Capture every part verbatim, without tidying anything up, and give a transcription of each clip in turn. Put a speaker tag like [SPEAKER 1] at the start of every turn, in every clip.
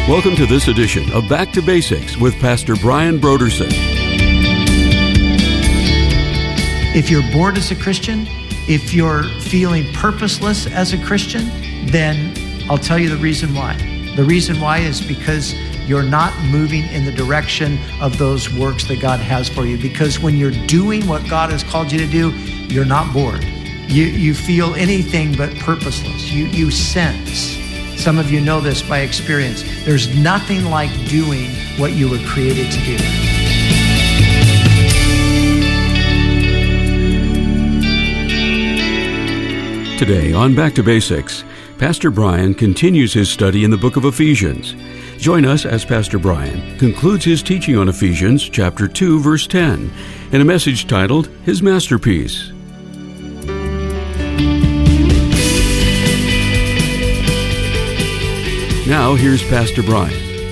[SPEAKER 1] Welcome to this edition of Back to Basics with Pastor Brian Brodersen.
[SPEAKER 2] If you're bored as a Christian, if you're feeling purposeless as a Christian, then I'll tell you the reason why. The reason why is because you're not moving in the direction of those works that God has for you. Because when you're doing what God has called you to do, you're not bored. You you feel anything but purposeless. You you sense. Some of you know this by experience. There's nothing like doing what you were created to do.
[SPEAKER 1] Today on Back to Basics, Pastor Brian continues his study in the book of Ephesians. Join us as Pastor Brian concludes his teaching on Ephesians chapter two, verse ten, in a message titled, His Masterpiece. Now, here's Pastor Brian.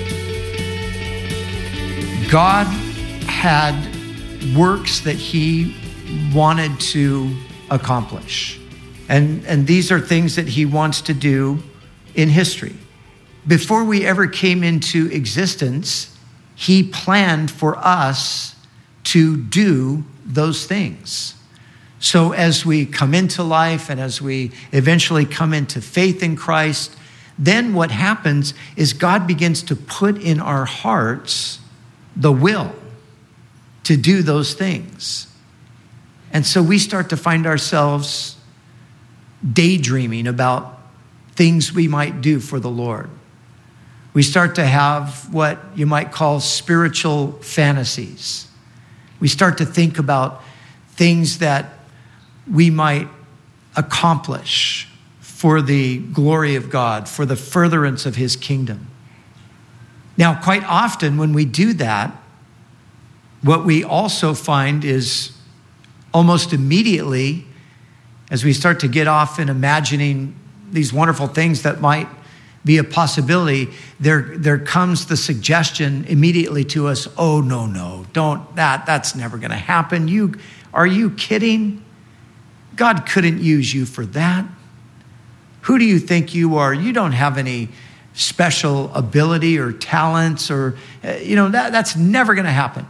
[SPEAKER 2] God had works that he wanted to accomplish. And, and these are things that he wants to do in history. Before we ever came into existence, he planned for us to do those things. So as we come into life and as we eventually come into faith in Christ, then what happens is God begins to put in our hearts the will to do those things. And so we start to find ourselves daydreaming about things we might do for the Lord. We start to have what you might call spiritual fantasies. We start to think about things that we might accomplish for the glory of God, for the furtherance of his kingdom. Now, quite often when we do that, what we also find is almost immediately, as we start to get off in imagining these wonderful things that might be a possibility, there, there comes the suggestion immediately to us, oh, no, no, don't, that, that's never gonna happen. You, are you kidding? God couldn't use you for that. Who do you think you are? You don't have any special ability or talents or, you know, that, that's never gonna happen.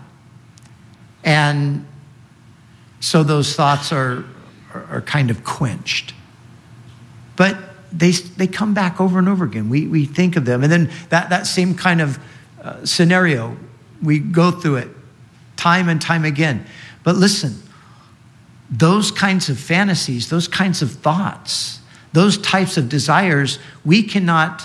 [SPEAKER 2] And so those thoughts are, are, are kind of quenched. But they they come back over and over again. We we think of them. And then that, that same kind of uh, scenario, we go through it time and time again. But listen, those kinds of fantasies, those kinds of thoughts, those types of desires, we cannot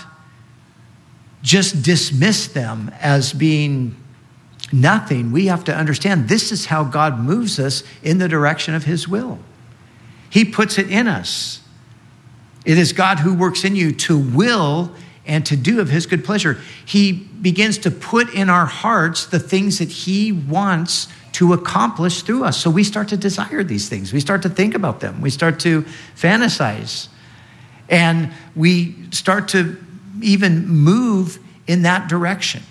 [SPEAKER 2] just dismiss them as being nothing. We have to understand this is how God moves us in the direction of his will. He puts it in us. It is God who works in you to will and to do of his good pleasure. He begins to put in our hearts the things that he wants to accomplish through us. So we start to desire these things. We start to think about them. We start to fantasize. And we start to even move in that direction.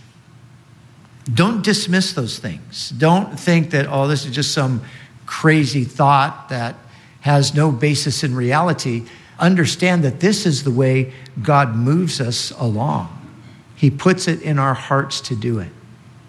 [SPEAKER 2] Don't dismiss those things. Don't think that, oh, this is just some crazy thought that has no basis in reality. Understand that this is the way God moves us along. He puts it in our hearts to do it.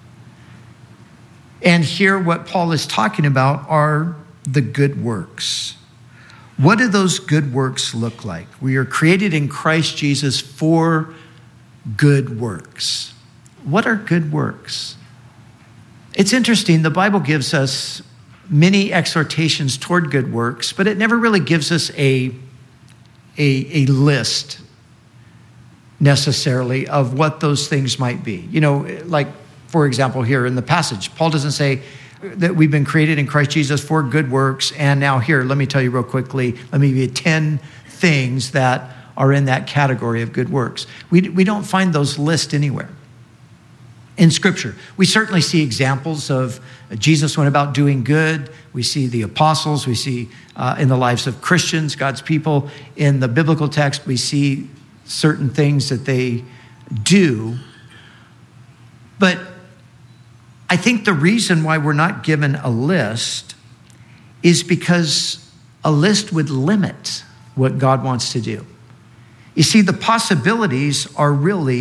[SPEAKER 2] And here what Paul is talking about are the good works. What do those good works look like? We are created in Christ Jesus for good works. What are good works? It's interesting. The Bible gives us many exhortations toward good works, but it never really gives us a, a, a list necessarily of what those things might be. You know, like, for example, here in the passage, Paul doesn't say that we've been created in Christ Jesus for good works. And now here, let me tell you real quickly, let me give you ten things that are in that category of good works. We, we don't find those lists anywhere in Scripture. We certainly see examples of Jesus went about doing good. We see the apostles. We see uh, in the lives of Christians, God's people. In the biblical text, we see certain things that they do. But I think the reason why we're not given a list is because a list would limit what God wants to do. You see, the possibilities are really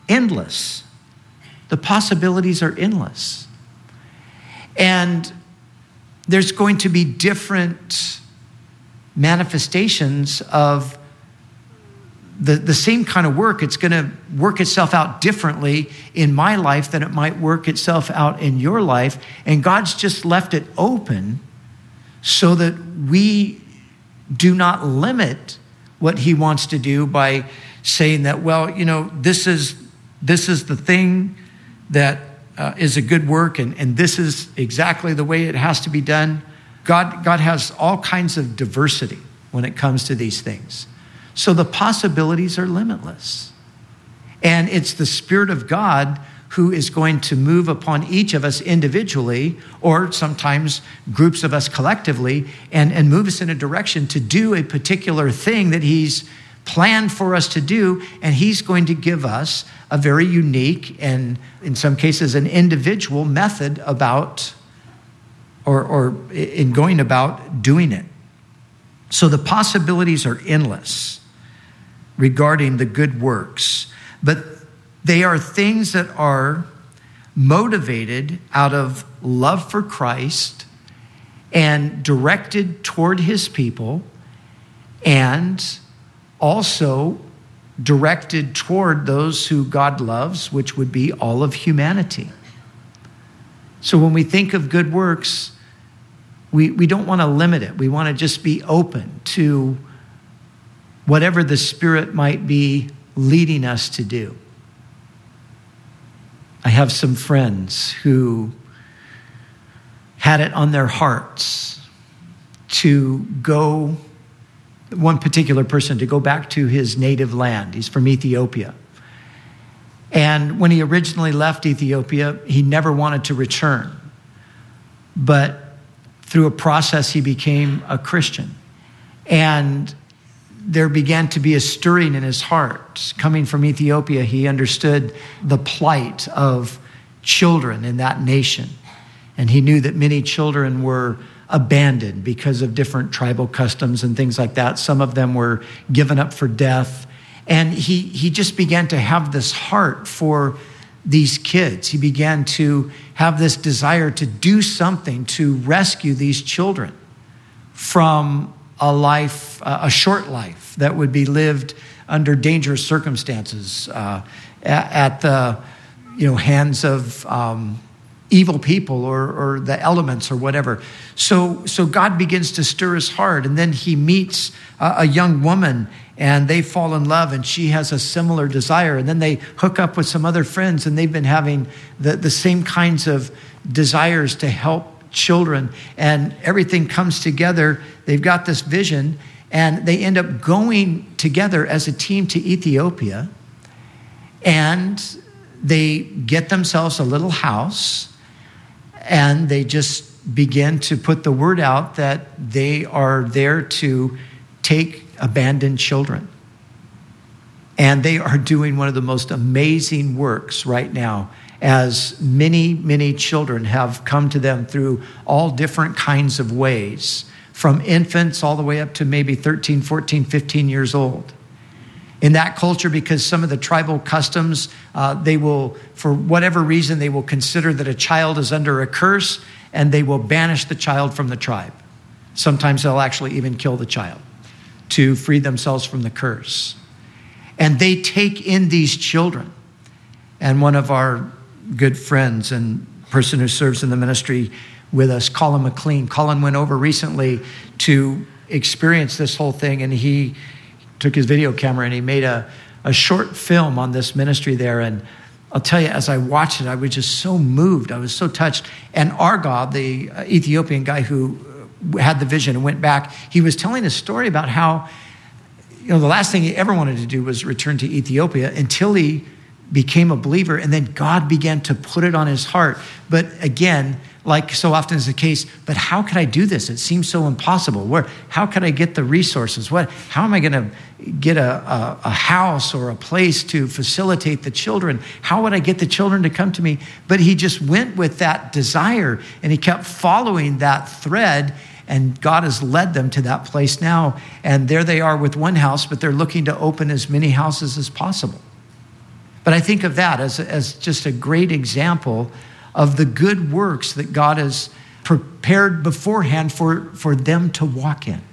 [SPEAKER 2] endless. The possibilities are endless. And there's going to be different manifestations of the, the same kind of work. It's going to work itself out differently in my life than it might work itself out in your life. And God's just left it open so that we do not limit what he wants to do by saying that, well, you know, this is this is the thing that uh, is a good work, and, and this is exactly the way it has to be done. God, God has all kinds of diversity when it comes to these things. So the possibilities are limitless. And it's the Spirit of God who is going to move upon each of us individually, or sometimes groups of us collectively, and, and move us in a direction to do a particular thing that he's planned for us to do. And he's going to give us a very unique and in some cases an individual method about or, or in going about doing it. So the possibilities are endless regarding the good works, but they are things that are motivated out of love for Christ and directed toward his people, and also directed toward those who God loves, which would be all of humanity. So when we think of good works, we, we don't want to limit it. We want to just be open to whatever the Spirit might be leading us to do. I have some friends who had it on their hearts to go, one particular person, to go back to his native land. He's from Ethiopia. And when he originally left Ethiopia, he never wanted to return. But through a process, he became a Christian. And there began to be a stirring in his heart. Coming from Ethiopia, he understood the plight of children in that nation. And he knew that many children were abandoned because of different tribal customs and things like that. Some of them were given up for death. And he, he just began to have this heart for these kids. He began to have this desire to do something to rescue these children from a life, uh, a short life that would be lived under dangerous circumstances uh, at, at the you know hands of um, evil people or, or the elements or whatever. So, so God begins to stir his heart, and then he meets a, a young woman, and they fall in love, and she has a similar desire, and then they hook up with some other friends, and they've been having the, the same kinds of desires to help children, and everything comes together. They've got this vision, and they end up going together as a team to Ethiopia, and they get themselves a little house, and they just begin to put the word out that they are there to take abandoned children. And they are doing one of the most amazing works right now, as many, many children have come to them through all different kinds of ways, from infants all the way up to maybe thirteen, fourteen, fifteen years old. In that culture, because some of the tribal customs, uh, they will, for whatever reason, they will consider that a child is under a curse, and they will banish the child from the tribe. Sometimes they'll actually even kill the child to free themselves from the curse. And they take in these children. And one of our good friends and person who serves in the ministry with us, Colin McLean. Colin went over recently to experience this whole thing, and he took his video camera and he made a, a short film on this ministry there. And I'll tell you, as I watched it, I was just so moved. I was so touched. And Argob, the Ethiopian guy who had the vision and went back, he was telling a story about how, you know, the last thing he ever wanted to do was return to Ethiopia until he became a believer, and then God began to put it on his heart. But again, like so often is the case, but how could I do this? It seems so impossible. Where, how could I get the resources? What, how am I going to get a, a, a house or a place to facilitate the children? How would I get the children to come to me? But he just went with that desire, and he kept following that thread, and God has led them to that place now. And there they are with one house, but they're looking to open as many houses as possible. But I think of that as, as just a great example of the good works that God has prepared beforehand for, for them to walk in.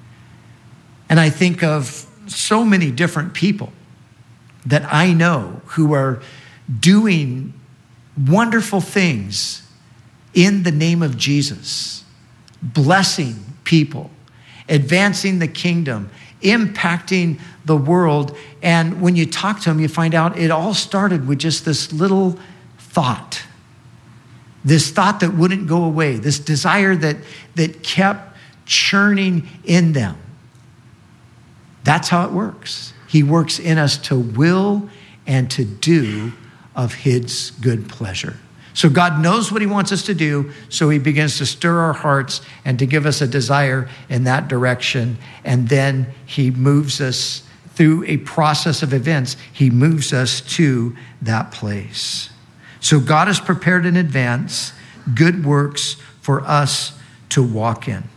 [SPEAKER 2] And I think of so many different people that I know who are doing wonderful things in the name of Jesus, blessing people, advancing the kingdom, impacting the world. And when you talk to them, you find out it all started with just this little thought, this thought that wouldn't go away, this desire that, that kept churning in them. That's how it works. He works in us to will and to do of his good pleasure. So God knows what he wants us to do, so he begins to stir our hearts and to give us a desire in that direction. And then he moves us through a process of events. He moves us to that place. So God has prepared in advance good works for us to walk in.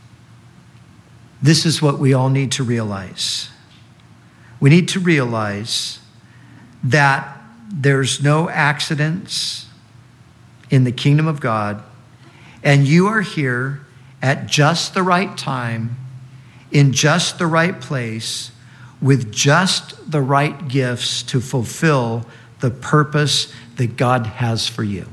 [SPEAKER 2] This is what we all need to realize. We need to realize that there's no accidents in the kingdom of God, and you are here at just the right time, in just the right place, with just the right gifts to fulfill the purpose that God has for you.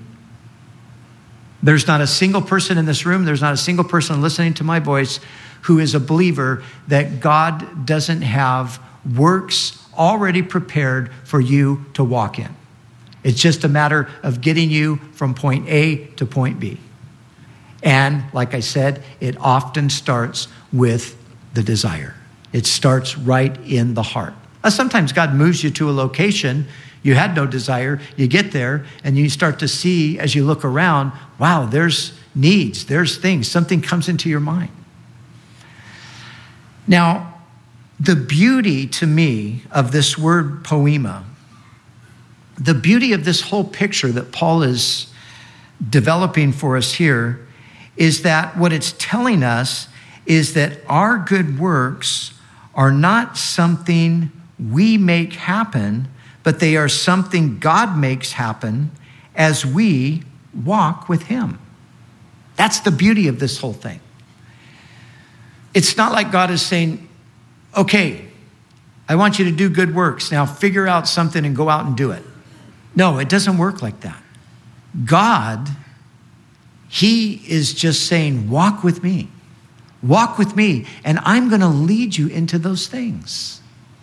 [SPEAKER 2] There's not a single person in this room, there's not a single person listening to my voice who is a believer that God doesn't have works already prepared for you to walk in. It's just a matter of getting you from point A to point B. And like I said, it often starts with the desire. It starts right in the heart. Now, sometimes God moves you to a location you had no desire. You get there and you start to see, as you look around, wow, there's needs, there's things, something comes into your mind. Now, the beauty to me of this word poema, the beauty of this whole picture that Paul is developing for us here is that what it's telling us is that our good works are not something we make happen, but they are something God makes happen as we walk with him. That's the beauty of this whole thing. It's not like God is saying, okay, I want you to do good works. Now figure out something and go out and do it. No, it doesn't work like that. God, he is just saying, walk with me. Walk with me, and I'm going to lead you into those things.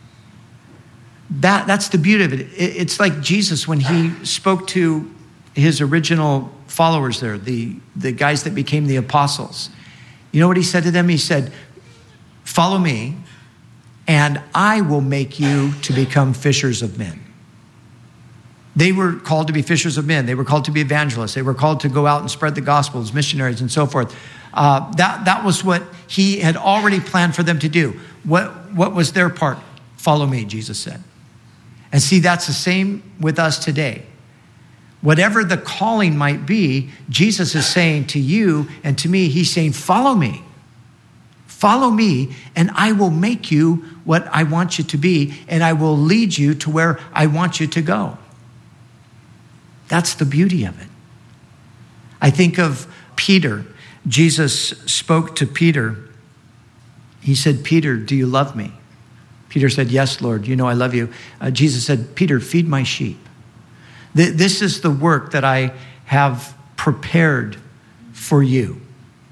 [SPEAKER 2] That, that's the beauty of it. it. It's like Jesus when he spoke to his original followers there, the, the guys that became the apostles. You know what he said to them? He said, follow me, and I will make you to become fishers of men. They were called to be fishers of men. They were called to be evangelists. They were called to go out and spread the gospel as missionaries and so forth. Uh, that, that was what he had already planned for them to do. What, what was their part? Follow me, Jesus said. And see, that's the same with us today. Whatever the calling might be, Jesus is saying to you and to me, he's saying, follow me. Follow me, and I will make you what I want you to be, and I will lead you to where I want you to go. That's the beauty of it. I think of Peter. Jesus spoke to Peter. He said, Peter, do you love me? Peter said, yes, Lord, you know I love you. Uh, Jesus said, Peter, feed my sheep. Th- this is the work that I have prepared for you.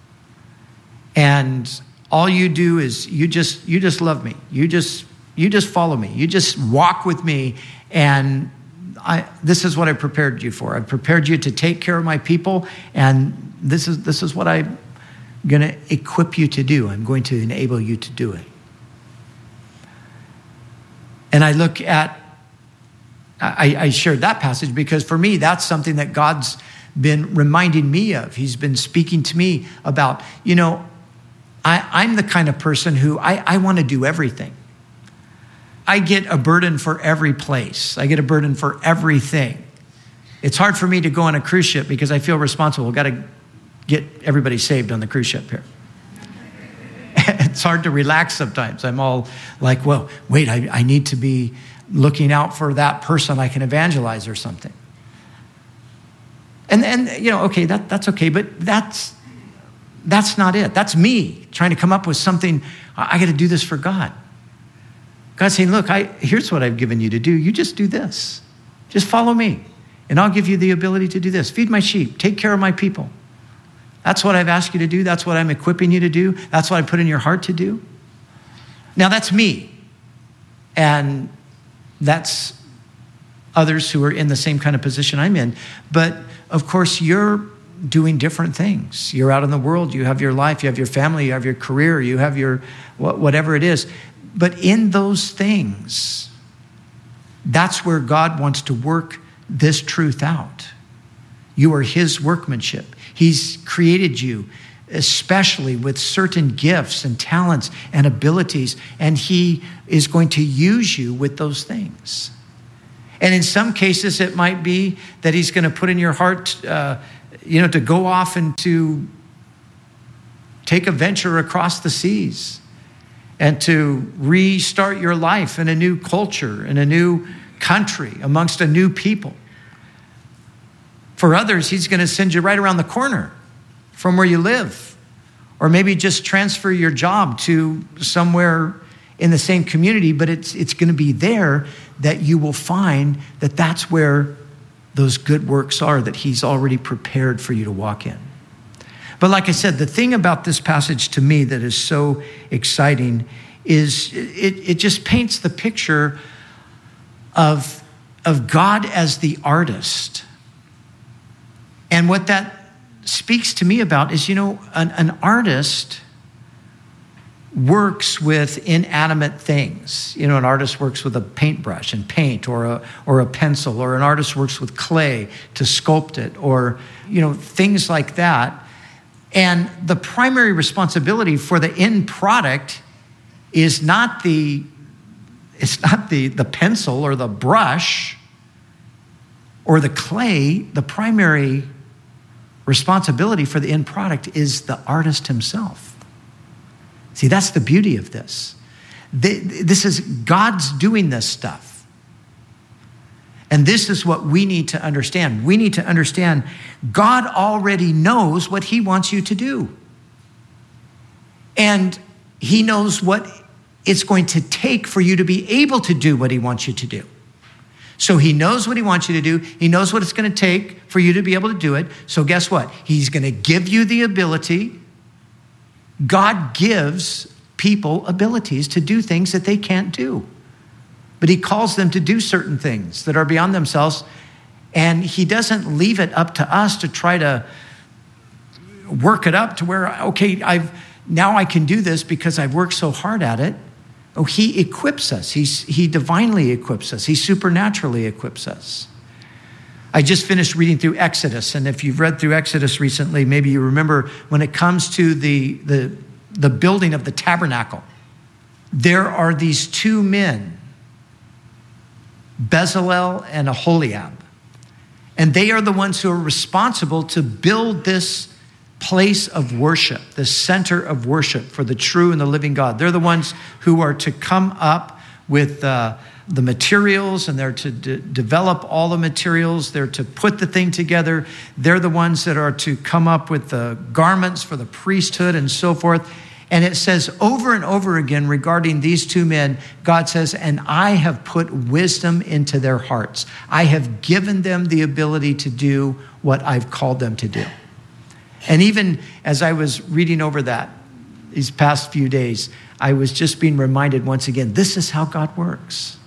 [SPEAKER 2] And all you do is you just you just love me. You just you just follow me. You just walk with me, and I, this is what I prepared you for. I prepared you to take care of my people, and this is this is what I'm going to equip you to do. I'm going to enable you to do it. And I look at, I, I shared that passage because for me, that's something that God's been reminding me of. He's been speaking to me about, you know, I, I'm the kind of person who I, I want to do everything. I get a burden for every place. I get a burden for everything. It's hard for me to go on a cruise ship because I feel responsible. I've got to get everybody saved on the cruise ship here. It's hard to relax sometimes. I'm all like, well, wait, I, I need to be looking out for that person I can evangelize or something. And, and you know, okay, that, that's okay, but that's, that's not it. That's me trying to come up with something. I, I got to do this for God. God's saying, look, I, here's what I've given you to do. You just do this. Just follow me, and I'll give you the ability to do this. Feed my sheep. Take care of my people. That's what I've asked you to do. That's what I'm equipping you to do. That's what I put in your heart to do. Now, that's me. And that's others who are in the same kind of position I'm in. But, of course, you're doing different things. You're out in the world. You have your life. You have your family. You have your career. You have your whatever it is. But in those things, that's where God wants to work this truth out. You are his workmanship. He's created you especially with certain gifts and talents and abilities, and he is going to use you with those things. And in some cases, it might be that he's going to put in your heart, uh, you know, to go off and to take a venture across the seas and to restart your life in a new culture, in a new country, amongst a new people. For others, he's going to send you right around the corner from where you live, or maybe just transfer your job to somewhere in the same community, but it's it's going to be there that you will find that that's where those good works are that he's already prepared for you to walk in. But like I said, the thing about this passage to me that is so exciting is it, it just paints the picture of, of God as the artist. And what that speaks to me about is, you know, an, an artist works with inanimate things. You know, an artist works with a paintbrush and paint, or a or a pencil, or an artist works with clay to sculpt it, or, you know, things like that. And the primary responsibility for the end product is not the it's not the, the pencil or the brush or the clay. The primary responsibility for the end product is the artist himself. See, that's the beauty of this. This is God's doing this stuff. And this is what we need to understand. We need to understand God already knows what he wants you to do. And he knows what it's going to take for you to be able to do what he wants you to do. So he knows what he wants you to do. He knows what it's going to take for you to be able to do it. So guess what? He's going to give you the ability. God gives people abilities to do things that they can't do. But he calls them to do certain things that are beyond themselves. And he doesn't leave it up to us to try to work it up to where, okay, I've now I can do this because I've worked so hard at it. Oh, he equips us. He's, he divinely equips us. He supernaturally equips us. I just finished reading through Exodus, and if you've read through Exodus recently, maybe you remember when it comes to the, the, the building of the tabernacle, there are these two men, Bezalel and Aholiab, and they are the ones who are responsible to build this place of worship, the center of worship for the true and the living God. They're the ones who are to come up with uh, the materials, and they're to de- develop all the materials. They're to put the thing together. They're the ones that are to come up with the garments for the priesthood and so forth. And it says over and over again regarding these two men, God says, and I have put wisdom into their hearts. I have given them the ability to do what I've called them to do. And even as I was reading over that these past few days, I was just being reminded once again, this is how God works.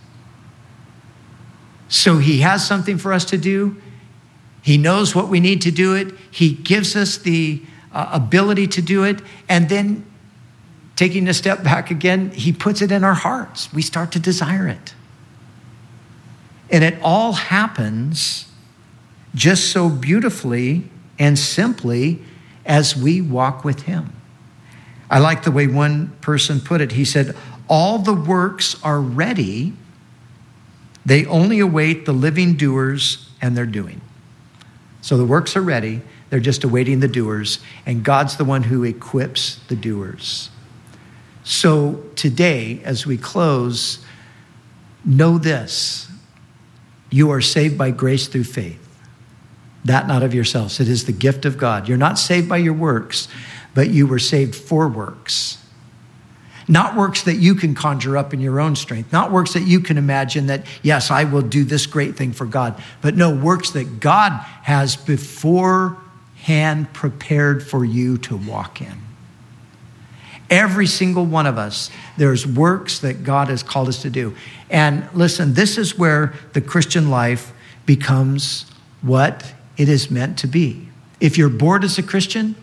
[SPEAKER 2] So he has something for us to do. He knows what we need to do it. He gives us the uh, ability to do it. And then taking a step back again, he puts it in our hearts. We start to desire it. And it all happens just so beautifully and simply as we walk with him. I like the way one person put it. He said, all the works are ready. They only await the living doers and their doing. So the works are ready. They're just awaiting the doers. And God's the one who equips the doers. So today, as we close, know this, you are saved by grace through faith, that not of yourselves. It is the gift of God. You're not saved by your works, but you were saved for works. Not works that you can conjure up in your own strength. Not works that you can imagine that, yes, I will do this great thing for God. But no, works that God has beforehand prepared for you to walk in. Every single one of us, there's works that God has called us to do. And listen, this is where the Christian life becomes what it is meant to be. If you're bored as a Christian,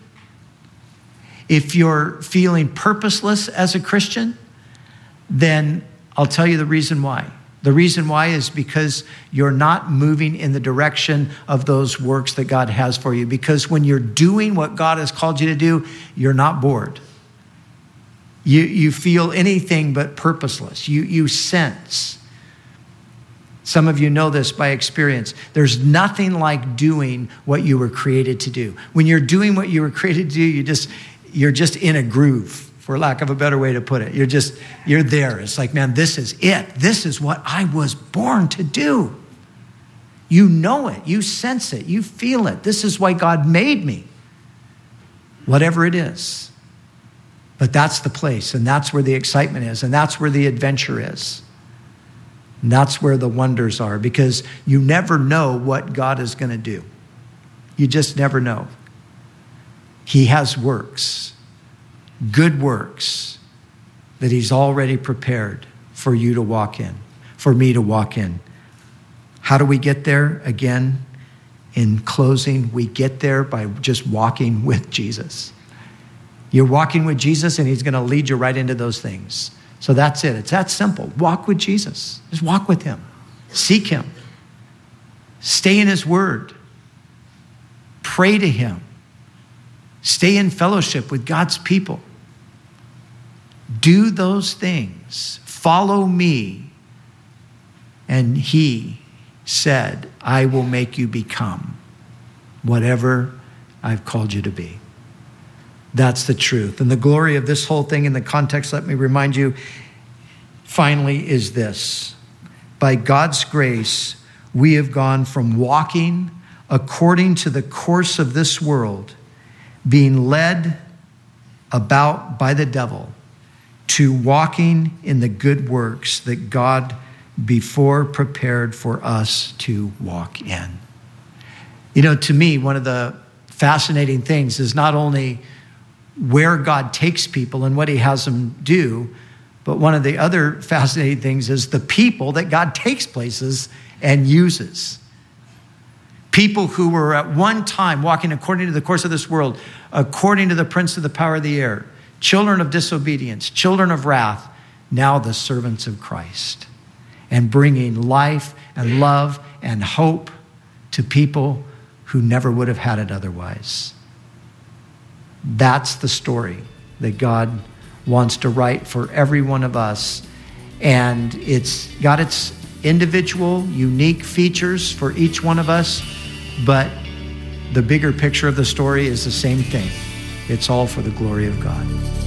[SPEAKER 2] if you're feeling purposeless as a Christian, then I'll tell you the reason why. The reason why is because you're not moving in the direction of those works that God has for you. Because when you're doing what God has called you to do, you're not bored. You, you feel anything but purposeless. You, you sense. Some of you know this by experience. There's nothing like doing what you were created to do. When you're doing what you were created to do, you just... You're just in a groove, for lack of a better way to put it. You're just, you're there. It's like, man, this is it. This is what I was born to do. You know it. You sense it. You feel it. This is why God made me. Whatever it is. But that's the place, and that's where the excitement is, and that's where the adventure is. And that's where the wonders are, because you never know what God is going to do. You just never know. He has works, good works, that he's already prepared for you to walk in, for me to walk in. How do we get there? Again, in closing, we get there by just walking with Jesus. You're walking with Jesus, and he's going to lead you right into those things. So that's it. It's that simple. Walk with Jesus. Just walk with him. Seek him. Stay in his word. Pray to him. Stay in fellowship with God's people. Do those things. Follow me. And he said, I will make you become whatever I've called you to be. That's the truth. And the glory of this whole thing in the context, let me remind you, finally is this. By God's grace, we have gone from walking according to the course of this world, being led about by the devil, to walking in the good works that God before prepared for us to walk in. You know, to me, one of the fascinating things is not only where God takes people and what he has them do, but one of the other fascinating things is the people that God takes places and uses. People who were at one time walking according to the course of this world, according to the prince of the power of the air, children of disobedience, children of wrath, now the servants of Christ, and bringing life and love and hope to people who never would have had it otherwise. That's the story that God wants to write for every one of us. And it's got its individual, unique features for each one of us, but the bigger picture of the story is the same thing. It's all for the glory of God.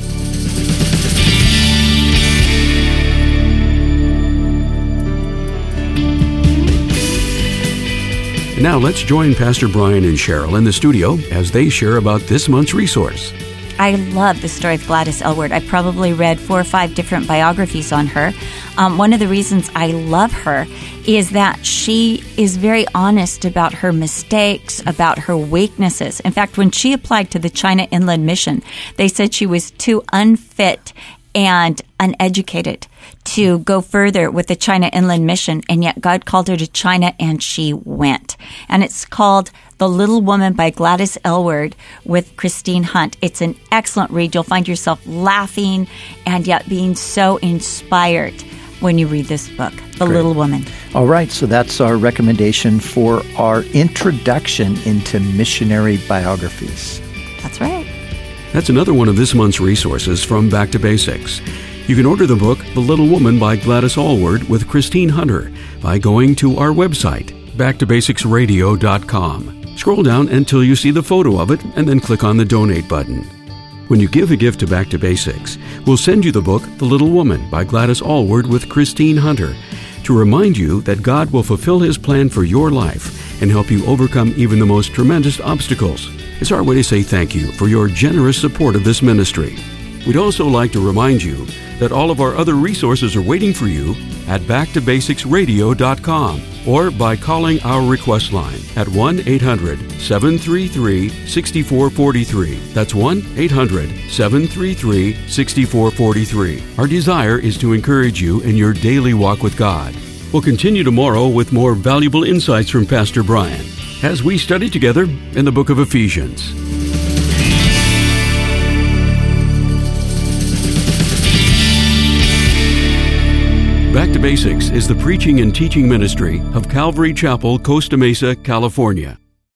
[SPEAKER 1] Now let's join Pastor Brian and Cheryl in the studio as they share about this month's resource.
[SPEAKER 3] I love the story of Gladys Aylward. I probably read four or five different biographies on her. Um, one of the reasons I love her is that she is very honest about her mistakes, about her weaknesses. In fact, when she applied to the China Inland Mission, they said she was too unfit and uneducated to go further with the China Inland Mission, and yet God called her to China and she went. And it's called The Little Woman by Gladys Aylward with Christine Hunt. It's an excellent read. You'll find yourself laughing and yet being so inspired when you read this book, The
[SPEAKER 4] Great.
[SPEAKER 3] Little Woman.
[SPEAKER 4] All right, so that's our recommendation for our introduction into missionary biographies.
[SPEAKER 3] That's right.
[SPEAKER 1] That's another one of this month's resources from Back to Basics. You can order the book, The Little Woman by Gladys Aylward with Christine Hunter, by going to our website, back to basics radio dot com. Scroll down until you see the photo of it, and then click on the Donate button. When you give a gift to Back to Basics, we'll send you the book, The Little Woman by Gladys Aylward with Christine Hunter. to remind you that God will fulfill His plan for your life and help you overcome even the most tremendous obstacles. It's our way to say thank you for your generous support of this ministry. We'd also like to remind you that all of our other resources are waiting for you at back to basics radio dot com or by calling our request line at one eight hundred seven three three six four four three. That's one eight hundred seven three three six four four three. Our desire is to encourage you in your daily walk with God. We'll continue tomorrow with more valuable insights from Pastor Brian as we study together in the book of Ephesians. Back to Basics is the preaching and teaching ministry of Calvary Chapel, Costa Mesa, California.